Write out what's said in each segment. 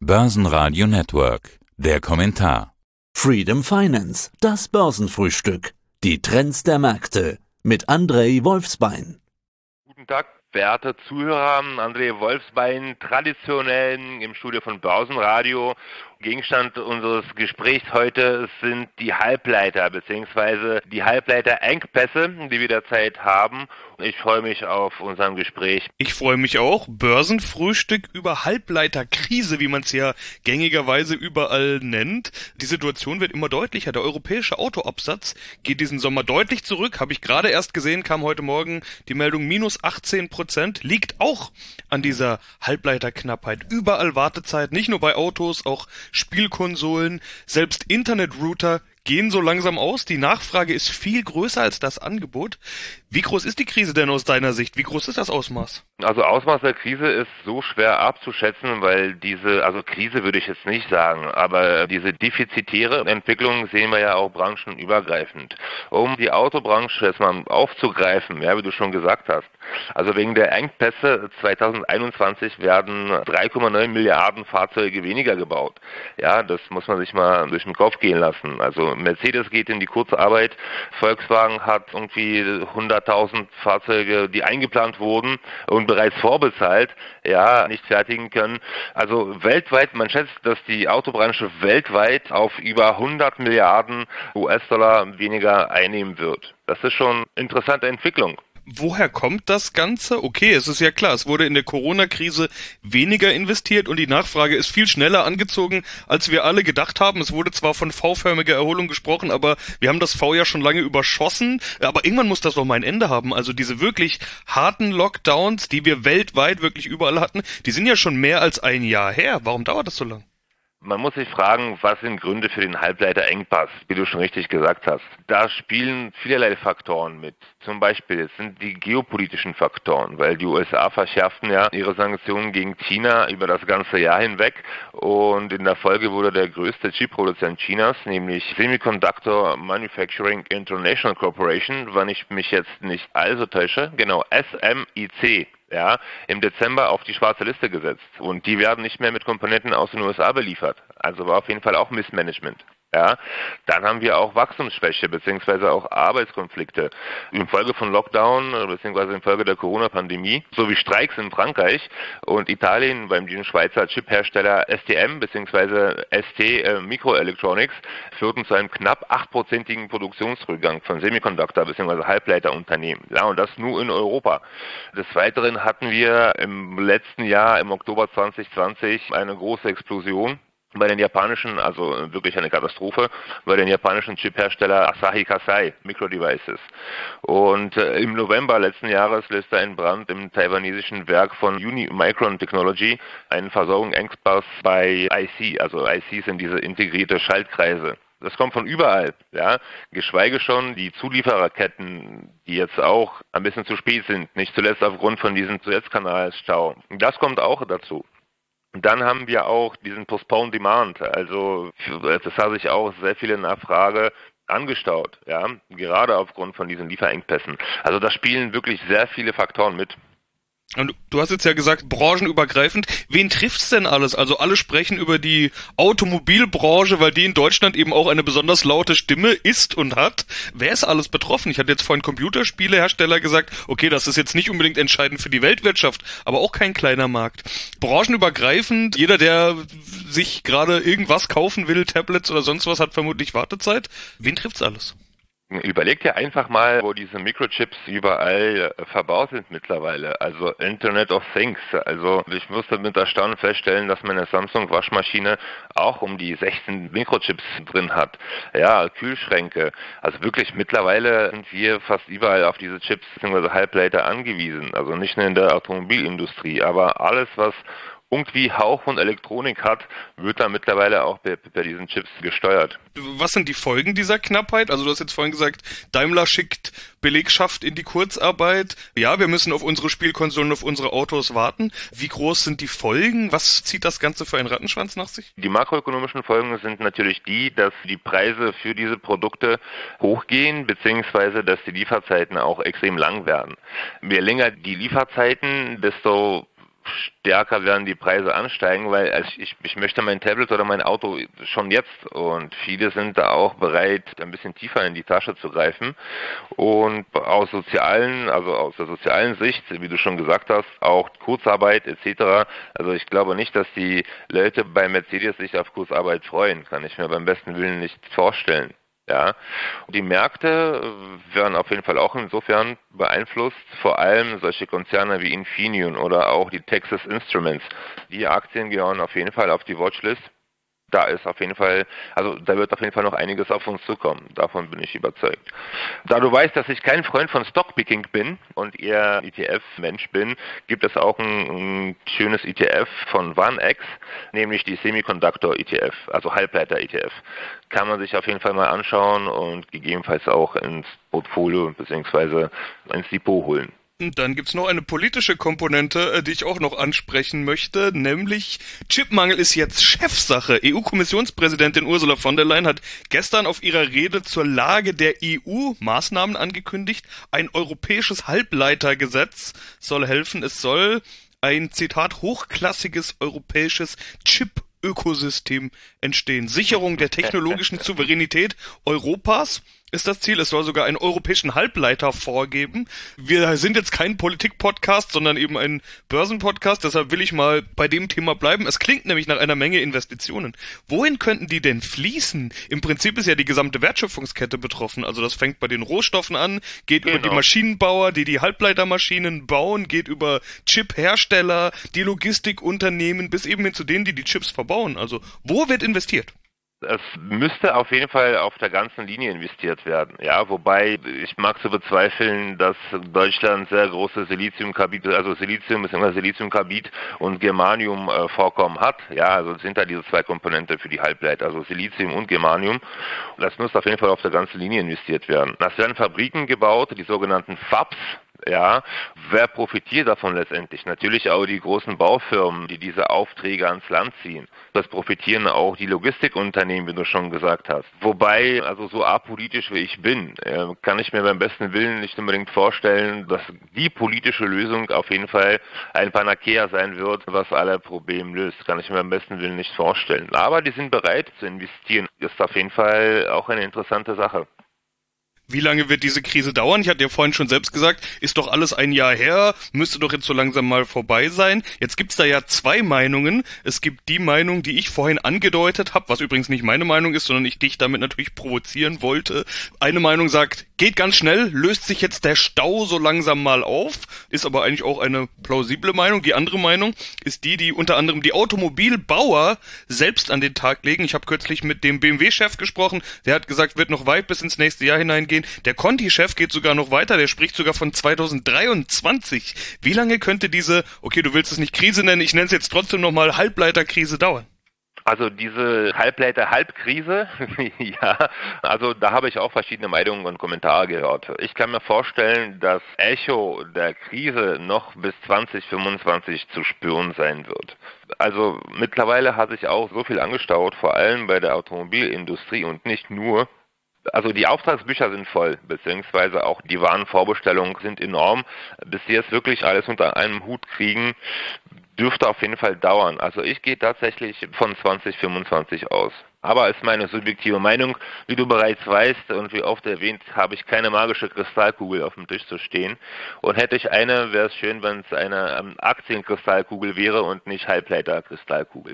Börsenradio Network. Der Kommentar. Freedom Finance, das Börsenfrühstück. Die Trends der Märkte mit André Wolfsbein. Guten Tag, verehrte Zuhörer. André Wolfsbein, traditionell im Studio von Börsenradio. Gegenstand unseres Gesprächs heute sind die Halbleiter bzw. die Halbleiterengpässe, die wir derzeit haben. Ich freue mich auf unser Gespräch. Ich freue mich auch. Börsenfrühstück über Halbleiterkrise, wie man es ja gängigerweise überall nennt. Die Situation wird immer deutlicher. Der europäische Autoabsatz geht diesen Sommer deutlich zurück. Habe ich gerade erst gesehen, kam heute Morgen die Meldung minus 18%. Liegt auch an dieser Halbleiterknappheit. Überall Wartezeit, nicht nur bei Autos, auch Spielkonsolen, selbst Internetrouter gehen so langsam aus. Die Nachfrage ist viel größer als das Angebot. Wie groß ist die Krise denn aus deiner Sicht? Wie groß ist das Ausmaß? Also Ausmaß der Krise ist so schwer abzuschätzen, weil Krise würde ich jetzt nicht sagen, aber diese defizitäre Entwicklung sehen wir ja auch branchenübergreifend. Um die Autobranche jetzt mal aufzugreifen, ja, wie du schon gesagt hast, also wegen der Engpässe 2021 werden 3,9 Milliarden Fahrzeuge weniger gebaut. Ja, das muss man sich mal durch den Kopf gehen lassen. Also Mercedes geht in die Kurzarbeit, Volkswagen hat irgendwie 100.000 Fahrzeuge, die eingeplant wurden und bereits vorbezahlt, ja, nicht fertigen können. Also weltweit, man schätzt, dass die Autobranche weltweit auf über 100 Milliarden US-Dollar weniger einnehmen wird. Das ist schon eine interessante Entwicklung. Woher kommt das Ganze? Okay, es ist ja klar, es wurde in der Corona-Krise weniger investiert und die Nachfrage ist viel schneller angezogen, als wir alle gedacht haben. Es wurde zwar von V-förmiger Erholung gesprochen, aber wir haben das V ja schon lange überschossen. Aber irgendwann muss das doch mal ein Ende haben. Also diese wirklich harten Lockdowns, die wir weltweit wirklich überall hatten, die sind ja schon mehr als ein Jahr her. Warum dauert das so lang? Man muss sich fragen, was sind Gründe für den Halbleiterengpass, wie du schon richtig gesagt hast. Da spielen vielerlei Faktoren mit. Zum Beispiel sind die geopolitischen Faktoren, weil die USA verschärften ja ihre Sanktionen gegen China über das ganze Jahr hinweg und in der Folge wurde der größte Chip-Produzent Chinas, nämlich Semiconductor Manufacturing International Corporation, wenn ich mich jetzt nicht allzu täusche, genau, SMIC, ja, im Dezember auf die schwarze Liste gesetzt. Und die werden nicht mehr mit Komponenten aus den USA beliefert. Also war auf jeden Fall auch Missmanagement. Ja, dann haben wir auch Wachstumsschwäche beziehungsweise auch Arbeitskonflikte infolge von Lockdown beziehungsweise infolge der Corona-Pandemie sowie Streiks in Frankreich und Italien beim den Schweizer Chiphersteller STM beziehungsweise ST Microelectronics führten zu einem knapp 8%igen Produktionsrückgang von Semiconductor beziehungsweise Halbleiterunternehmen. Ja, und das nur in Europa. Des Weiteren hatten wir im letzten Jahr, im Oktober 2020, eine große Explosion bei den japanischen, also wirklich eine Katastrophe, bei den japanischen Chiphersteller Asahi Kasei Microdevices. Und im November letzten Jahres löste ein Brand im taiwanesischen Werk von Unimicron Technology einen Versorgungsengpass bei IC. Also IC sind diese integrierte Schaltkreise. Das kommt von überall, ja, geschweige schon die Zuliefererketten, die jetzt auch ein bisschen zu spät sind, nicht zuletzt aufgrund von diesem Suezkanalstau. Das kommt auch dazu. Und dann haben wir auch diesen Postponed Demand, also das hat sich auch sehr viele Nachfrage angestaut, ja, gerade aufgrund von diesen Lieferengpässen. Also da spielen wirklich sehr viele Faktoren mit. Und du hast jetzt ja gesagt, branchenübergreifend. Wen trifft's denn alles? Also alle sprechen über die Automobilbranche, weil die in Deutschland eben auch eine besonders laute Stimme ist und hat. Wer ist alles betroffen? Ich hatte jetzt vorhin Computerspielehersteller gesagt, okay, das ist jetzt nicht unbedingt entscheidend für die Weltwirtschaft, aber auch kein kleiner Markt. Branchenübergreifend, jeder, der sich gerade irgendwas kaufen will, Tablets oder sonst was, hat vermutlich Wartezeit. Wen trifft's alles? Überleg dir einfach mal, wo diese Mikrochips überall verbaut sind mittlerweile. Also Internet of Things. Also ich musste mit Erstaunen feststellen, dass meine Samsung-Waschmaschine auch um die 16 Mikrochips drin hat. Ja, Kühlschränke. Also wirklich mittlerweile sind wir fast überall auf diese Chips bzw. Halbleiter angewiesen. Also nicht nur in der Automobilindustrie, aber alles, was irgendwie Hauch und Elektronik hat, wird da mittlerweile auch per diesen Chips gesteuert. Was sind die Folgen dieser Knappheit? Also du hast jetzt vorhin gesagt, Daimler schickt Belegschaft in die Kurzarbeit. Ja, wir müssen auf unsere Spielkonsolen, auf unsere Autos warten. Wie groß sind die Folgen? Was zieht das Ganze für einen Rattenschwanz nach sich? Die makroökonomischen Folgen sind natürlich die, dass die Preise für diese Produkte hochgehen, beziehungsweise dass die Lieferzeiten auch extrem lang werden. Je länger die Lieferzeiten, desto stärker werden die Preise ansteigen, weil ich möchte mein Tablet oder mein Auto schon jetzt, und viele sind da auch bereit, ein bisschen tiefer in die Tasche zu greifen, und aus der sozialen Sicht, wie du schon gesagt hast, auch Kurzarbeit etc. Also ich glaube nicht, dass die Leute bei Mercedes sich auf Kurzarbeit freuen, kann ich mir beim besten Willen nicht vorstellen. Ja, die Märkte werden auf jeden Fall auch insofern beeinflusst, vor allem solche Konzerne wie Infineon oder auch die Texas Instruments. Die Aktien gehören auf jeden Fall auf die Watchlist. Da wird auf jeden Fall noch einiges auf uns zukommen. Davon bin ich überzeugt. Da du weißt, dass ich kein Freund von Stockpicking bin und eher ETF-Mensch bin, gibt es auch ein schönes ETF von VanEck, nämlich die Semiconductor-ETF, also Halbleiter-ETF. Kann man sich auf jeden Fall mal anschauen und gegebenenfalls auch ins Portfolio bzw. ins Depot holen. Und dann gibt's noch eine politische Komponente, die ich auch noch ansprechen möchte, nämlich Chipmangel ist jetzt Chefsache. EU-Kommissionspräsidentin Ursula von der Leyen hat gestern auf ihrer Rede zur Lage der EU Maßnahmen angekündigt. Ein europäisches Halbleitergesetz soll helfen. Es soll ein, Zitat, hochklassiges europäisches Chip-Ökosystem entstehen. Sicherung der technologischen Souveränität Europas ist das Ziel. Es soll sogar einen europäischen Halbleiter vorgeben. Wir sind jetzt kein Politik-Podcast, sondern eben ein Börsen-Podcast. Deshalb will ich mal bei dem Thema bleiben. Es klingt nämlich nach einer Menge Investitionen. Wohin könnten die denn fließen? Im Prinzip ist ja die gesamte Wertschöpfungskette betroffen. Also das fängt bei den Rohstoffen an, geht über die Maschinenbauer, die Halbleitermaschinen bauen, geht über Chip-Hersteller, die Logistikunternehmen, bis eben hin zu denen, die Chips verbauen. Also wo wird investiert? Es müsste auf jeden Fall auf der ganzen Linie investiert werden. Ja, wobei ich mag zu bezweifeln, dass Deutschland sehr große Siliziumkarbid und Germanium-Vorkommen hat. Ja, also sind da diese zwei Komponenten für die Halbleiter, also Silizium und Germanium. Das muss auf jeden Fall auf der ganzen Linie investiert werden. Es werden Fabriken gebaut, die sogenannten Fabs. Ja, wer profitiert davon letztendlich? Natürlich auch die großen Baufirmen, die diese Aufträge ans Land ziehen. Das profitieren auch die Logistikunternehmen, wie du schon gesagt hast. Wobei, also so apolitisch wie ich bin, kann ich mir beim besten Willen nicht unbedingt vorstellen, dass die politische Lösung auf jeden Fall ein Panacea sein wird, was alle Probleme löst. Kann ich mir beim besten Willen nicht vorstellen. Aber die sind bereit zu investieren. Ist auf jeden Fall auch eine interessante Sache. Wie lange wird diese Krise dauern? Ich hatte ja vorhin schon selbst gesagt, ist doch alles ein Jahr her, müsste doch jetzt so langsam mal vorbei sein. Jetzt gibt's da ja zwei Meinungen. Es gibt die Meinung, die ich vorhin angedeutet habe, was übrigens nicht meine Meinung ist, sondern ich dich damit natürlich provozieren wollte. Eine Meinung sagt, geht ganz schnell, löst sich jetzt der Stau so langsam mal auf, ist aber eigentlich auch eine plausible Meinung. Die andere Meinung ist die unter anderem die Automobilbauer selbst an den Tag legen. Ich habe kürzlich mit dem BMW-Chef gesprochen, der hat gesagt, wird noch weit bis ins nächste Jahr hineingehen. Der Conti-Chef geht sogar noch weiter, der spricht sogar von 2023. Wie lange könnte diese, okay, du willst es nicht Krise nennen, ich nenne es jetzt trotzdem nochmal Halbleiterkrise dauern? Also diese Halbleiter-Halbkrise, ja, also da habe ich auch verschiedene Meinungen und Kommentare gehört. Ich kann mir vorstellen, dass Echo der Krise noch bis 2025 zu spüren sein wird. Also mittlerweile hat sich auch so viel angestaut, vor allem bei der Automobilindustrie und nicht nur. Also die Auftragsbücher sind voll, beziehungsweise auch die Warenvorbestellungen sind enorm. Bis sie jetzt wirklich alles unter einem Hut kriegen, dürfte auf jeden Fall dauern. Also ich gehe tatsächlich von 2025 aus. Aber ist meine subjektive Meinung. Wie du bereits weißt und wie oft erwähnt, habe ich keine magische Kristallkugel auf dem Tisch zu stehen. Und hätte ich eine, wäre es schön, wenn es eine Aktienkristallkugel wäre und nicht Halbleiterkristallkugel.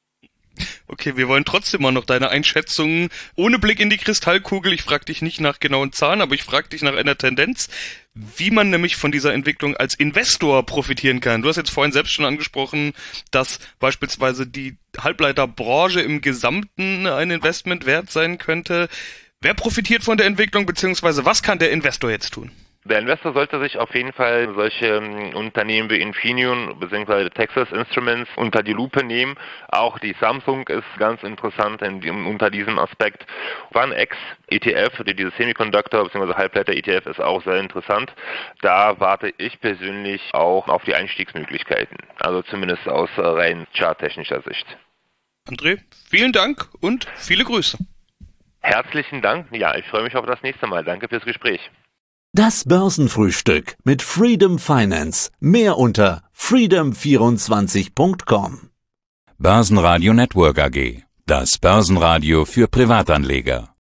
Okay, wir wollen trotzdem mal noch deine Einschätzungen ohne Blick in die Kristallkugel. Ich frage dich nicht nach genauen Zahlen, aber ich frage dich nach einer Tendenz, wie man nämlich von dieser Entwicklung als Investor profitieren kann. Du hast jetzt vorhin selbst schon angesprochen, dass beispielsweise die Halbleiterbranche im Gesamten ein Investment wert sein könnte. Wer profitiert von der Entwicklung, beziehungsweise was kann der Investor jetzt tun? Der Investor sollte sich auf jeden Fall solche Unternehmen wie Infineon bzw. Texas Instruments unter die Lupe nehmen. Auch die Samsung ist ganz interessant unter diesem Aspekt. VanEck ETF, diese Semiconductor bzw. Halbleiter ETF ist auch sehr interessant. Da warte ich persönlich auch auf die Einstiegsmöglichkeiten. Also zumindest aus rein charttechnischer Sicht. André, vielen Dank und viele Grüße. Herzlichen Dank. Ja, ich freue mich auf das nächste Mal. Danke fürs Gespräch. Das Börsenfrühstück mit Freedom Finance. Mehr unter freedom24.com. Börsenradio Network AG. Das Börsenradio für Privatanleger.